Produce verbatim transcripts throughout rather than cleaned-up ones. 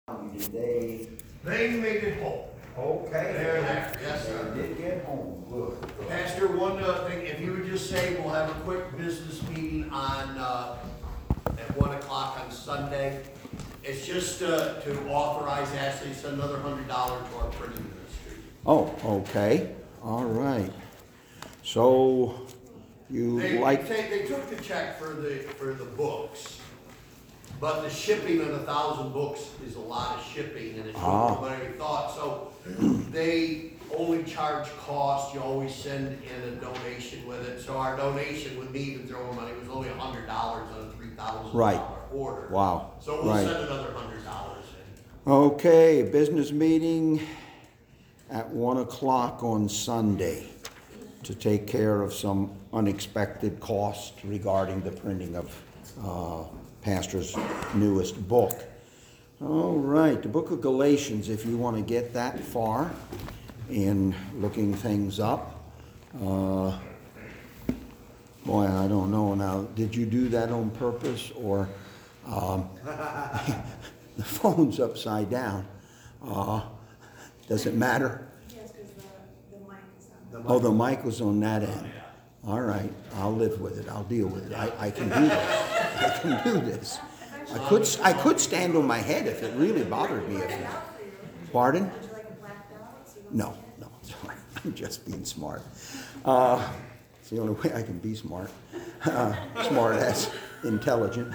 Did they? They made it home. Okay. They're there, yes, sir. They did get home, good. good. Pastor, one uh, thing, if you would just say, we'll have a quick business meeting on, uh, at one o'clock on Sunday. It's just uh, to authorize Ashley to send another hundred dollars to our printing ministry. Oh, okay, all right. So, you They, like, they, they took the check for the, for the books, but the shipping on a thousand books is a lot of shipping, and it's Ah. more than I thought, so they only charge cost, you always send in a donation with it, so our donation with me even throwing money was only a hundred dollars on a three thousand Right. dollar order. wow, So we'll right. send another hundred dollars in. Okay, business meeting at one o'clock on Sunday to take care of some unexpected costs regarding the printing of uh, Pastor's newest book. All right, the book of Galatians, if you want to get that far in looking things up. Uh, boy, I don't know now. Did you do that on purpose, or um, the phone's upside down? Uh, does it matter? Yes, because the, the mic is on. Oh, the mic was on that end. All right, I'll live with it. I'll deal with it. I, I can do this. I can do this. I could I could stand on my head if it really bothered me. If it, pardon? Would you like a black belt? So you don't No, no, it's all right. I'm just being smart. Uh, it's the only way I can be smart. Uh, smart as intelligent.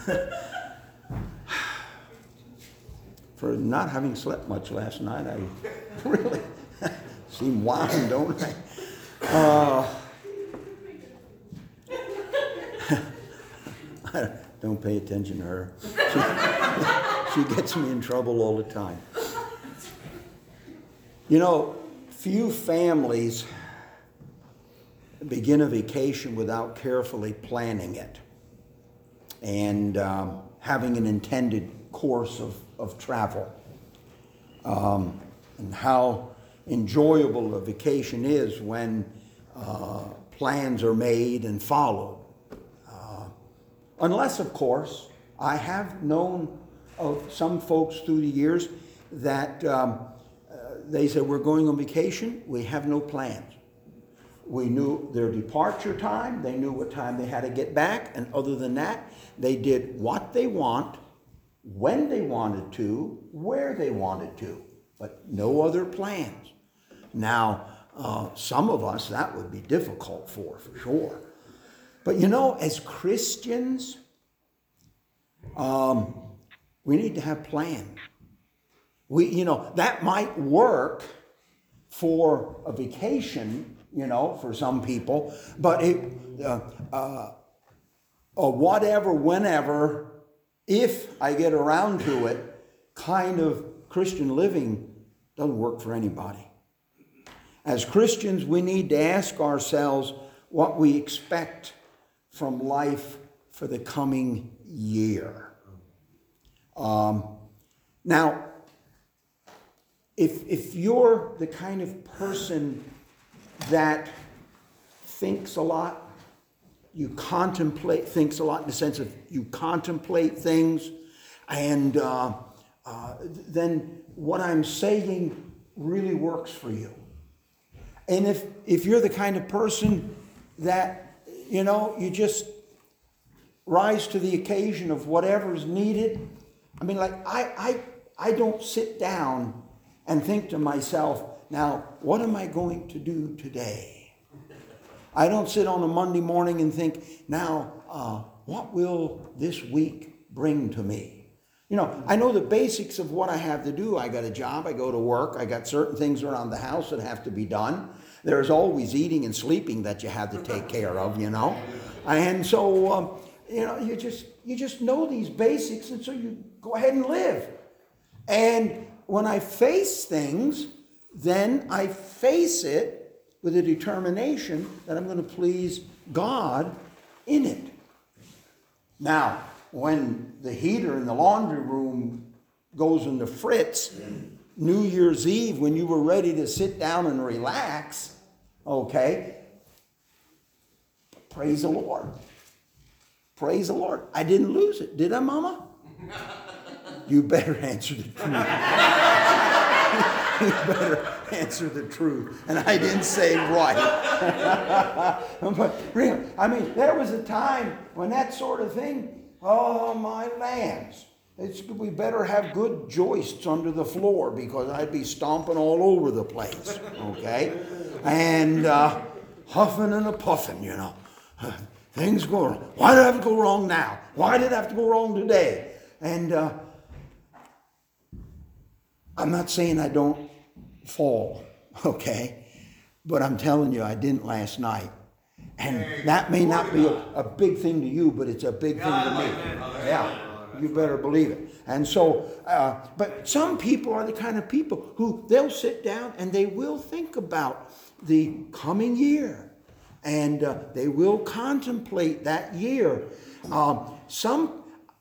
For not having slept much last night, I really seem wound, don't I? Uh, don't pay attention to her. She, she gets me in trouble all the time. You know, few families begin a vacation without carefully planning it and um, having an intended course of, of travel. Um, and how enjoyable a vacation is when uh, plans are made and followed. Uh, unless, of course, I have known of some folks through the years that um, they said, we're going on vacation, we have no plans. We knew their departure time, they knew what time they had to get back, and other than that, they did what they want, when they wanted to, where they wanted to, but no other plans. Now, uh, some of us, that would be difficult for, for sure. But you know, as Christians, um, we need to have plans. We, you know, that might work for a vacation, you know, for some people, but it, uh, uh, or whatever, whenever, if I get around to it, kind of Christian living doesn't work for anybody. As Christians, we need to ask ourselves what we expect from life for the coming year. Um, now, If, if you're the kind of person that thinks a lot, you contemplate, thinks a lot in the sense of you contemplate things, and uh, uh, then what I'm saying really works for you. And if, if you're the kind of person that, you know, you just rise to the occasion of whatever's needed, I mean, like, I, I, I don't sit down and think to myself, now, what am I going to do today? I don't sit on a Monday morning and think, now, uh, what will this week bring to me? You know, I know the basics of what I have to do. I got a job, I go to work, I got certain things around the house that have to be done. There's always eating and sleeping that you have to take care of, you know. And so, um, you know, you just, you just know these basics, and so you go ahead and live. And when I face things, then I face it with a determination that I'm going to please God in it. Now, when the heater in the laundry room goes into fritz, New Year's Eve, when you were ready to sit down and relax, okay, praise the Lord. Praise the Lord. I didn't lose it, did I, Mama? you better answer the truth. You better answer the truth. And I didn't say right. But really, I mean, there was a time when that sort of thing, oh my lambs. It's, we better have good joists under the floor because I'd be stomping all over the place. Okay? And uh, huffing and a puffing, you know. Things go wrong. Why did it have to go wrong now? Why did it have to go wrong today? And uh, I'm not saying I don't fall, okay? But I'm telling you, I didn't last night. And that may not be a, a big thing to you, but it's a big thing to me. Yeah, you better believe it. And so, uh, but some people are the kind of people who they'll sit down and they will think about the coming year. And uh, they will contemplate that year. Um, some,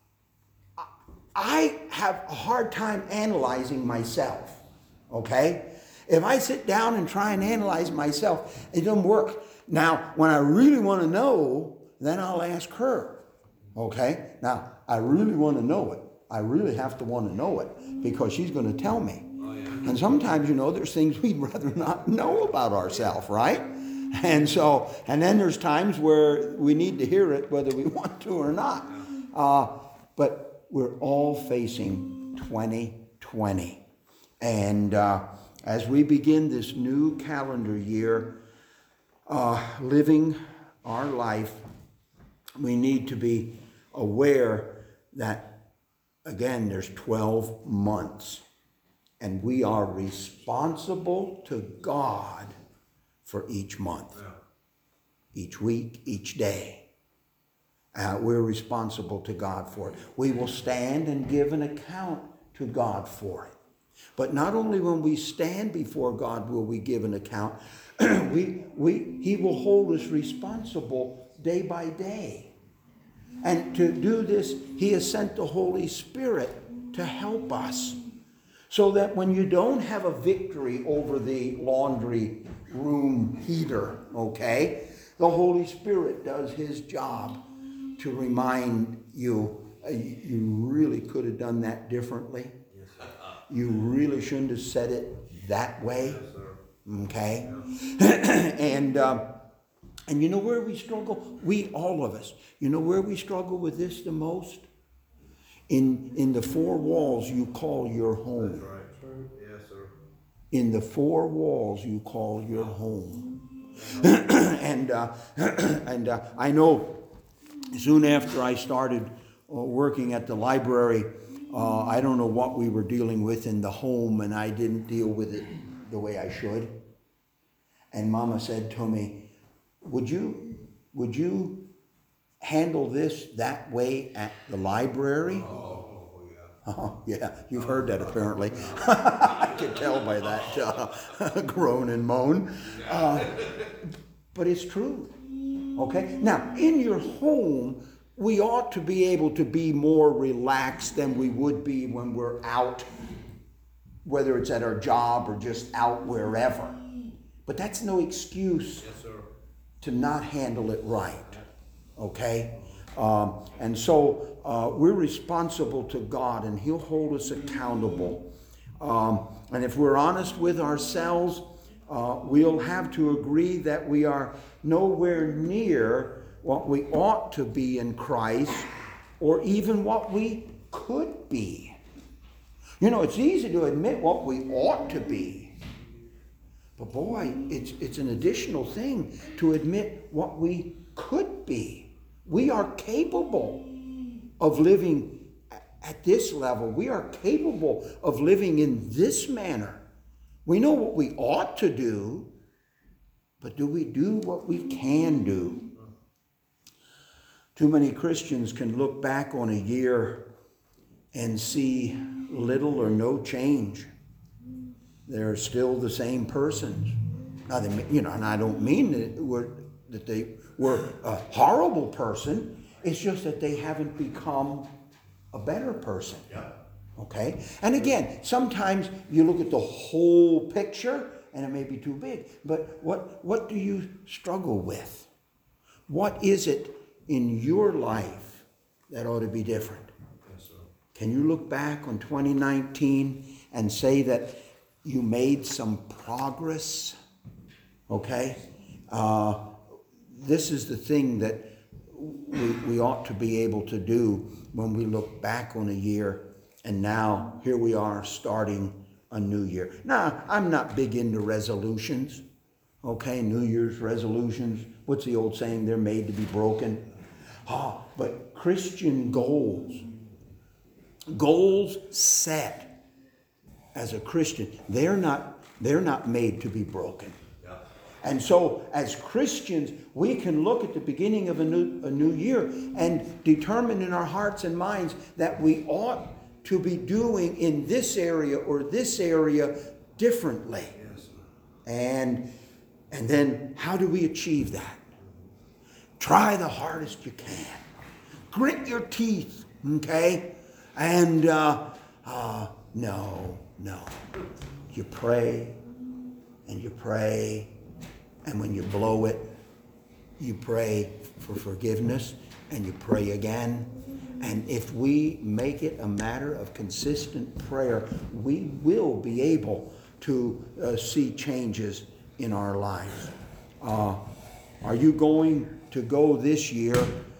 I have a hard time analyzing myself, okay? If I sit down and try and analyze myself, it doesn't work. Now, when I really want to know, then I'll ask her, okay? Now, I really want to know it. I really have to want to know it because she's going to tell me. Oh, yeah. And sometimes, you know, there's things we'd rather not know about ourselves, right? And so, and then there's times where we need to hear it whether we want to or not. Uh, but we're all facing twenty twenty. And uh, as we begin this new calendar year, uh, living our life, we need to be aware that, again, there's twelve months. And we are responsible to God for each month, yeah. Each week, each day. Uh, we're responsible to God for it. We will stand and give an account to God for it. But not only when we stand before God will we give an account, we, we, He will hold us responsible day by day. And to do this, He has sent the Holy Spirit to help us. So that when you don't have a victory over the laundry room heater, okay, the Holy Spirit does His job to remind you, uh, you really could have done that differently. Yes, sir. You really shouldn't have said it that way. Yes, sir. Okay? Yeah. and, um, and you know where we struggle? We, all of us, you know where we struggle with this the most? In, in the four walls you call your home. That's right. Yes, sir. In the four walls you call your home. and uh, and uh, I know soon after I started uh, working at the library, uh, I don't know what we were dealing with in the home, and I didn't deal with it the way I should. And Mama said to me, would you, would you handle this that way at the library? Oh, yeah. Oh, yeah. You've heard that apparently. I can tell by that uh, groan and moan. Uh, but it's true. Okay? Now, in your home, we ought to be able to be more relaxed than we would be when we're out, whether it's at our job or just out wherever. But that's no excuse yes, sir. To not handle it right. Okay? Um, and so uh, we're responsible to God, and He'll hold us accountable. Um, and if we're honest with ourselves, uh, we'll have to agree that we are nowhere near what we ought to be in Christ, or even what we could be. You know, it's easy to admit what we ought to be. But boy, it's, it's an additional thing to admit what we could be. We are capable of living at this level. We are capable of living in this manner. We know what we ought to do, but do we do what we can do? Too many Christians can look back on a year and see little or no change. They're still the same persons. Now, they, you know, and I don't mean that, we're, that they were a horrible person. It's just that they haven't become a better person. Yeah. Okay? And again, sometimes you look at the whole picture and it may be too big. But what, what do you struggle with? What is it in your life that ought to be different? Yes, sir. Can you look back on twenty nineteen and say that you made some progress? Okay? Uh, this is the thing that we, we ought to be able to do when we look back on a year, and now here we are starting a new year. Now, I'm not big into resolutions. Okay, New Year's resolutions. What's the old saying? They're made to be broken. Ah, but Christian goals, goals set as a Christian, they're not, they're not made to be broken. Yeah. And so as Christians, we can look at the beginning of a new, a new year and determine in our hearts and minds that we ought to be doing in this area or this area differently. Yes. And And then how do we achieve that? Try the hardest you can. Grit your teeth, okay? And uh, uh, no, no. You pray and you pray. And when you blow it, you pray for forgiveness and you pray again. And if we make it a matter of consistent prayer, we will be able to uh, see changes in our lives. Uh, are you going to go this year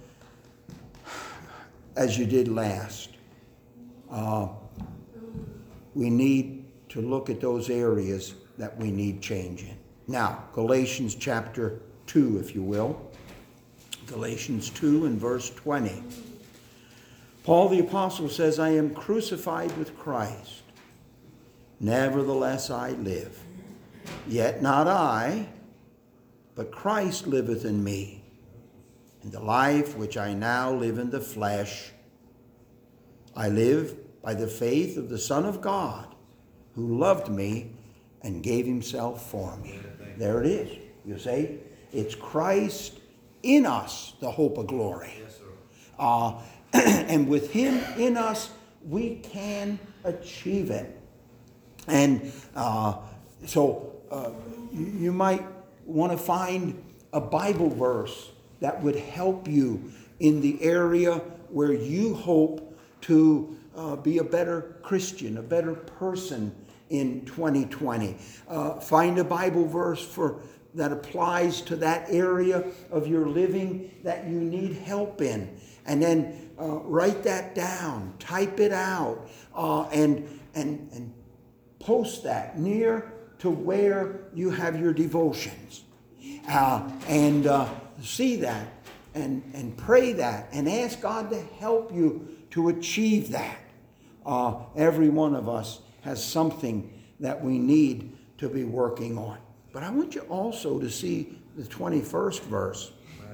as you did last? Uh, we need to look at those areas that we need change in. Now, Galatians chapter two, if you will. Galatians two and verse twenty. Paul the Apostle says, I am crucified with Christ. Nevertheless I live. Yet not I, but Christ liveth in me. And the life which I now live in the flesh, I live by the faith of the Son of God, who loved me and gave himself for me. There it is. You see, it's Christ in us, the hope of glory. Yes, sir. Uh, and with him in us, we can achieve it. And uh, so uh, you, you might want to find a Bible verse that would help you in the area where you hope to uh, be a better Christian, a better person in twenty twenty. Uh, find a Bible verse for that applies to that area of your living that you need help in. And then uh, write that down, type it out, uh, and, and, and post that near to where you have your devotions. Uh, and uh, see that and, and pray that and ask God to help you to achieve that. Uh, every one of us has something that we need to be working on. But I want you also to see the twenty-first verse.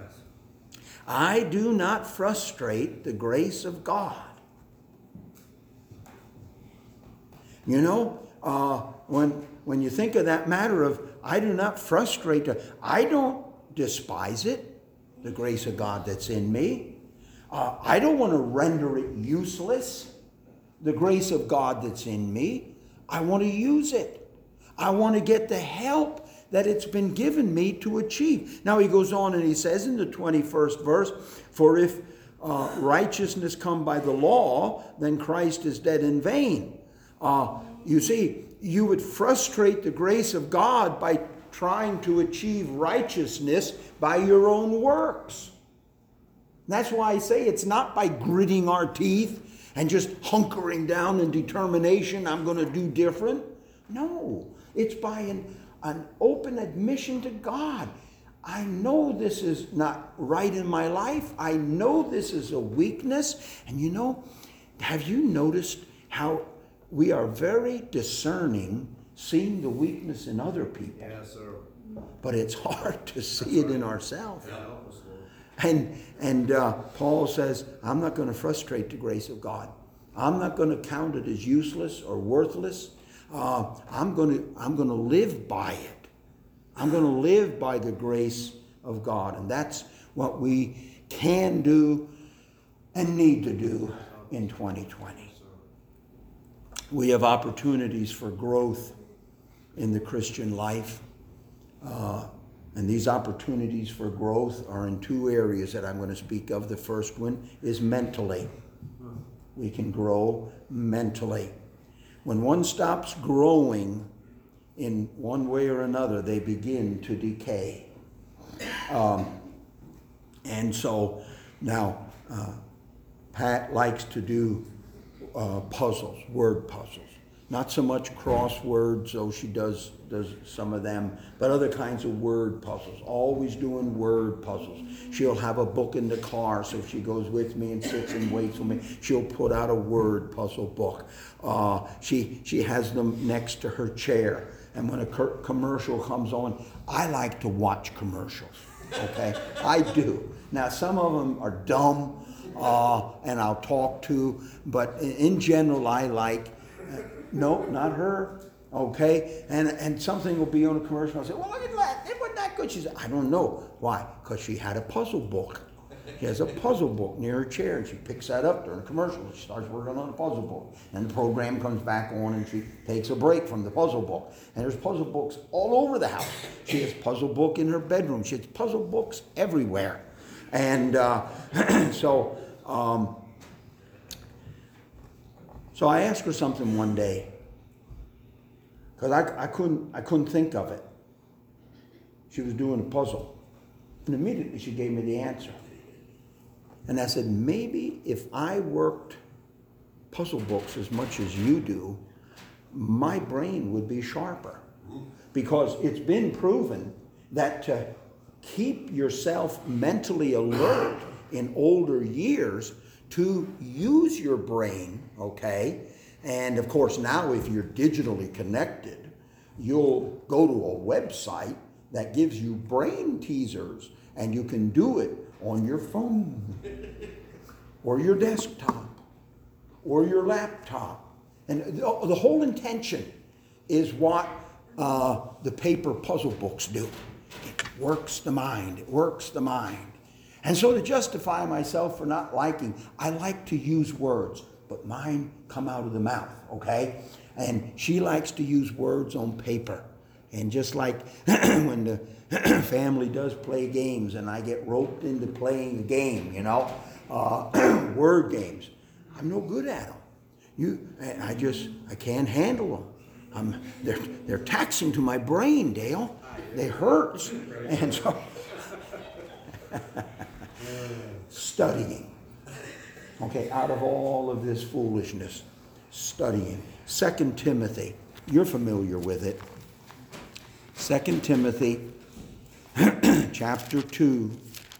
I do not frustrate the grace of God. You know, uh, when, when you think of that matter of, I do not frustrate, the, I don't despise it, the grace of God that's in me. Uh, I don't want to render it useless, the grace of God that's in me. I want to use it. I want to get the help that it's been given me to achieve. Now he goes on and he says in the twenty-first verse, for if uh, righteousness come by the law, then Christ is dead in vain. Uh, you see, you would frustrate the grace of God by trying to achieve righteousness by your own works. That's why I say it's not by gritting our teeth and just hunkering down in determination, I'm going to do different. No, it's by an, an open admission to God. I know this is not right in my life. I know this is a weakness. And you know, have you noticed how we are very discerning seeing the weakness in other people? Yes, sir. But it's hard to see it in ourselves. Yeah. And, and uh, Paul says, I'm not going to frustrate the grace of God. I'm not going to count it as useless or worthless. Uh, I'm going to, I'm going to live by it. I'm going to live by the grace of God. And that's what we can do and need to do in twenty twenty. We have opportunities for growth in the Christian life. Uh, and these opportunities for growth are in two areas that I'm going to speak of. The first one is mentally. we can grow mentally. When one stops growing in one way or another, they begin to decay. Um, and so now uh, Pat likes to do uh, puzzles, word puzzles. Not so much crosswords, though she does does some of them, but other kinds of word puzzles. Always doing word puzzles. She'll have a book in the car, so if she goes with me and sits and waits with me, she'll put out a word puzzle book. Uh, she she has them next to her chair, and when a co- commercial comes on, I like to watch commercials. Okay, I do. Now some of them are dumb, uh, and I'll talk to, but in, in general, I like. Uh, no, not her. Okay, and and something will be on a commercial. I'll say, well, look at that. It wasn't that good. She said, I don't know why, because she had a puzzle book. She has a puzzle book near her chair, and she picks that up during a commercial. And she starts working on the puzzle book, and the program comes back on, and she takes a break from the puzzle book. And there's puzzle books all over the house. She has puzzle book in her bedroom. She has puzzle books everywhere, and uh, so. Um, So I asked her something one day, because I, I couldn't I couldn't think of it. She was doing a puzzle, and immediately she gave me the answer. And I said, maybe if I worked puzzle books as much as you do, my brain would be sharper. Because it's been proven that to keep yourself mentally alert in older years, to use your brain, okay? And of course now if you're digitally connected, you'll go to a website that gives you brain teasers, and you can do it on your phone or your desktop or your laptop. And the, the whole intention is what uh, the paper puzzle books do. It works the mind, it works the mind. And so to justify myself for not liking, I like to use words, but mine come out of the mouth, okay? And she likes to use words on paper. And just like when the family does play games and I get roped into playing a game, you know, uh, word games, I'm no good at them. You, I just, I can't handle them. I'm, they're, they're taxing to my brain, Dale. They hurt. And so... Studying. Okay, out of all of this foolishness, studying. Second Timothy, you're familiar with it. Second Timothy, chapter two.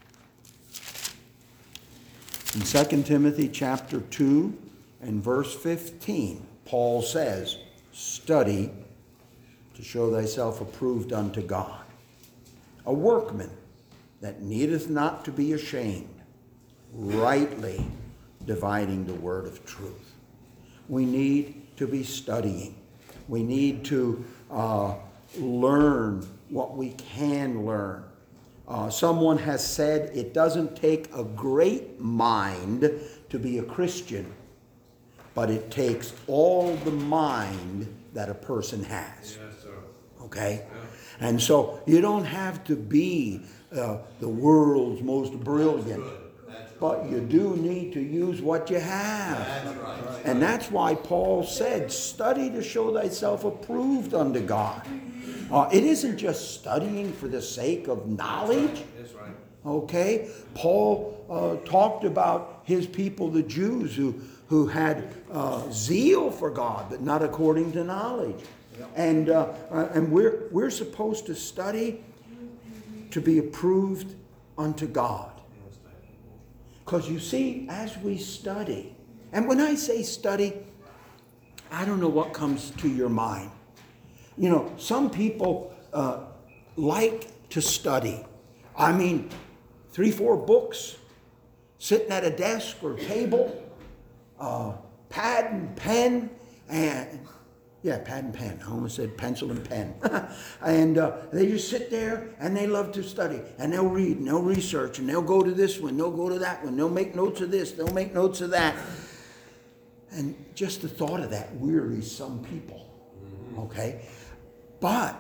In Second Timothy chapter two and verse fifteen, Paul says, study to show thyself approved unto God, a workman that needeth not to be ashamed, rightly dividing the word of truth. We need to be studying. We need to uh, learn what we can learn. Uh, someone has said it doesn't take a great mind to be a Christian, but it takes all the mind that a person has. Yes, sir. Okay? Yeah. And so you don't have to be uh, the world's most brilliant, but you do need to use what you have. That's right. And that's why Paul said, study to show thyself approved unto God. Uh, it isn't just studying for the sake of knowledge. That's right. Okay? Paul uh, talked about his people, the Jews, who, who had uh, zeal for God, but not according to knowledge. And uh, uh, and we're we're supposed to study to be approved unto God. Because you see, as we study, and when I say study, I don't know what comes to your mind. You know, some people uh, like to study. I mean, three, four books, sitting at a desk or table, uh, pad and pen, and yeah, pad and pen. I almost said pencil and pen. and uh, they just sit there and they love to study. And they'll read and they'll research and they'll go to this one, they'll go to that one, they'll make notes of this, they'll make notes of that. And just the thought of that wearies some people. Okay? But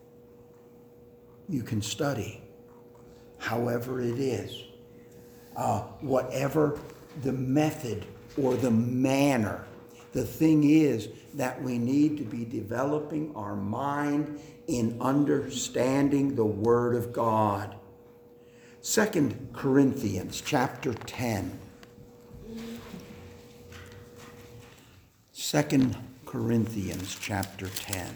you can study however it is. Uh, whatever the method or the manner. The thing is that we need to be developing our mind in understanding the Word of God. Second Corinthians chapter ten. Second Corinthians chapter ten.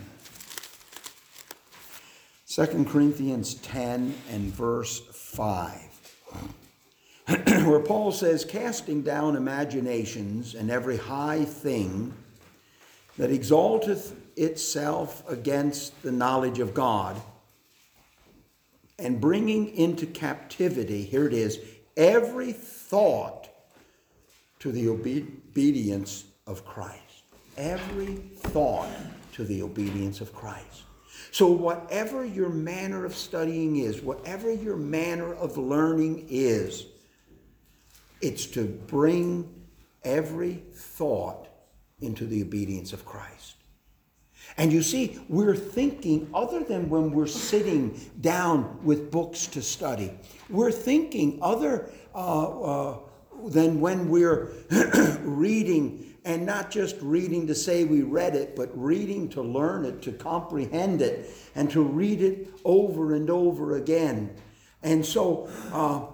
Second Corinthians ten and verse five. Where Paul says, casting down imaginations and every high thing that exalteth itself against the knowledge of God, and bringing into captivity, here it is, every thought to the obe- obedience of Christ. Every thought to the obedience of Christ. So whatever your manner of studying is, whatever your manner of learning is, it's to bring every thought into the obedience of Christ. And you see, we're thinking, other than when we're sitting down with books to study, we're thinking other uh, uh, than when we're reading, and not just reading to say we read it, but reading to learn it, to comprehend it, and to read it over and over again. And so uh,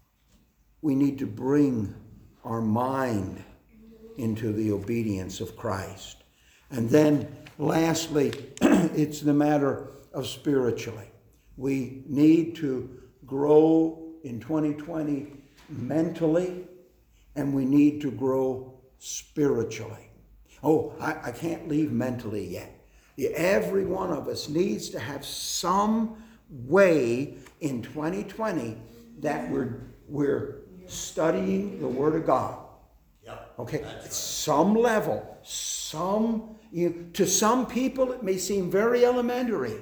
we need to bring our mind into the obedience of Christ. And then lastly, it's the matter of spiritually. We need to grow in twenty twenty mentally, and we need to grow spiritually. Oh, I, I can't leave mentally yet. Every one of us needs to have some way in twenty twenty that we're, we're studying the Word of God. Yep. Okay, That's right. some level, some, you, to some people it may seem very elementary.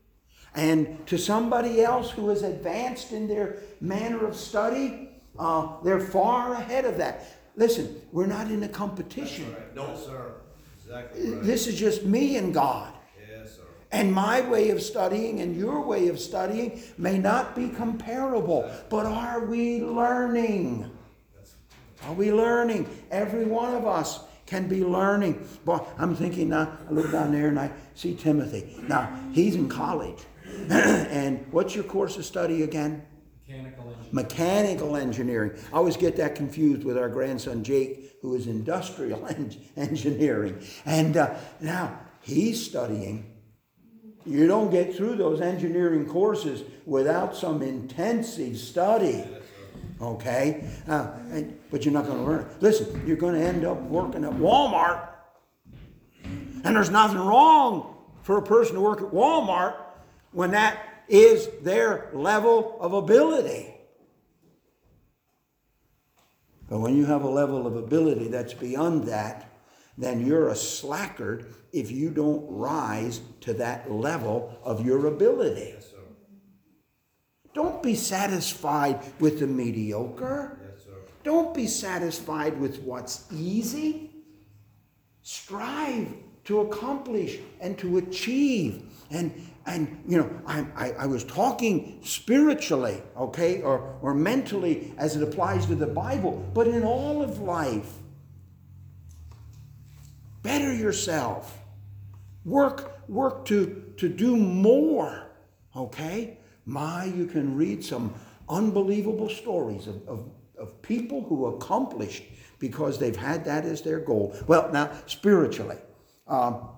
And to somebody else who is advanced in their manner of study, uh, they're far ahead of that. Listen, we're not in a competition. That's right. No, sir. Exactly right. This is just me and God. Yes, sir. And my way of studying and your way of studying may not be comparable. But are we learning? Are we learning? Every one of us can be learning. Boy, I'm thinking now, I look down there and I see Timothy. Now, he's in college. And what's your course of study again? Mechanical engineering. Mechanical engineering. I always get that confused with our grandson Jake, who is industrial en- engineering. And uh, now, he's studying. You don't get through those engineering courses without some intensive study. Okay? Uh, and, but you're not going to learn it. Listen, you're going to end up working at Walmart. And there's nothing wrong for a person to work at Walmart when that is their level of ability. But when you have a level of ability that's beyond that, then you're a slacker if you don't rise to that level of your ability. Yes, sir. Don't be satisfied with the mediocre. Yes, sir. Don't be satisfied with what's easy. Strive to accomplish and to achieve. And, and you know, I, I, I was talking spiritually, okay, or, or mentally as it applies to the Bible, but in all of life. Better yourself. Work, work to, to do more, okay? My, you can read some unbelievable stories of, of, of people who accomplished because they've had that as their goal. Well, now, spiritually, um,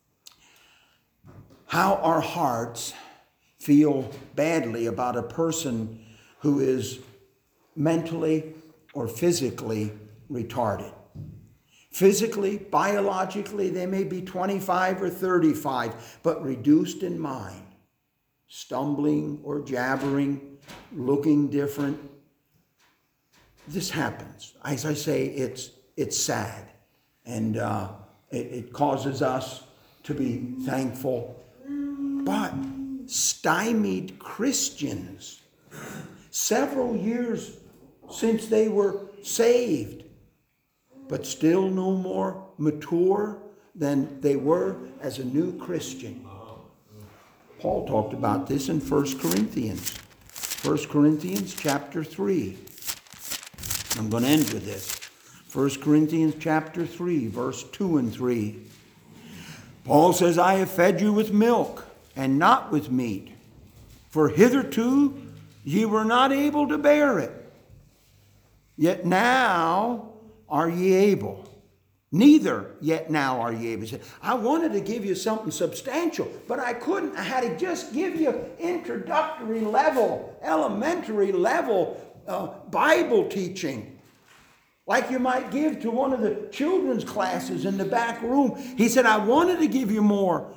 how our hearts feel badly about a person who is mentally or physically retarded. Physically, biologically, they may be twenty-five or thirty-five, but reduced in mind. Stumbling or jabbering, looking different. This happens. As I say, it's it's sad. And uh, it, it causes us to be thankful. But stymied Christians, several years since they were saved, but still no more mature than they were as a new Christian. Paul talked about this in First Corinthians. First Corinthians chapter three. I'm going to end with this. First Corinthians chapter three, verse two and three. Paul says, I have fed you with milk and not with meat, for hitherto ye were not able to bear it. Yet now are ye able. Neither yet now are ye able. He said, I wanted to give you something substantial, but I couldn't. I had to just give you introductory level, elementary level uh, Bible teaching, like you might give to one of the children's classes in the back room. He said, I wanted to give you more.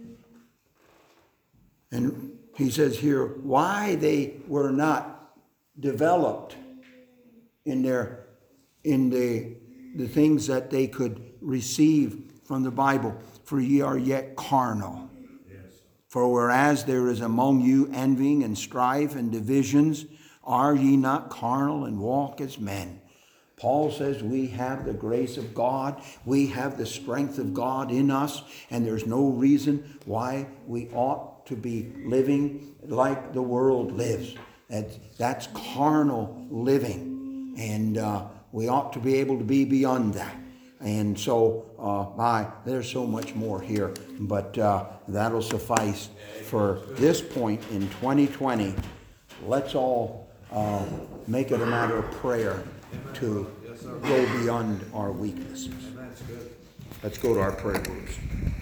And he says here, why they were not developed in their in the the things that they could receive from the Bible. For ye are yet carnal. Yes. For whereas there is among you envying and strife and divisions, are ye not carnal and walk as men? Paul says we have the grace of God, we have the strength of God in us, and there's no reason why we ought to be living like the world lives. That's, that's carnal living, and uh, we ought to be able to be beyond that. And so, uh, my, there's so much more here, but uh, that'll suffice for this point in twenty twenty. Let's all uh, make it a matter of prayer to go beyond our weaknesses. Let's go to our prayer groups.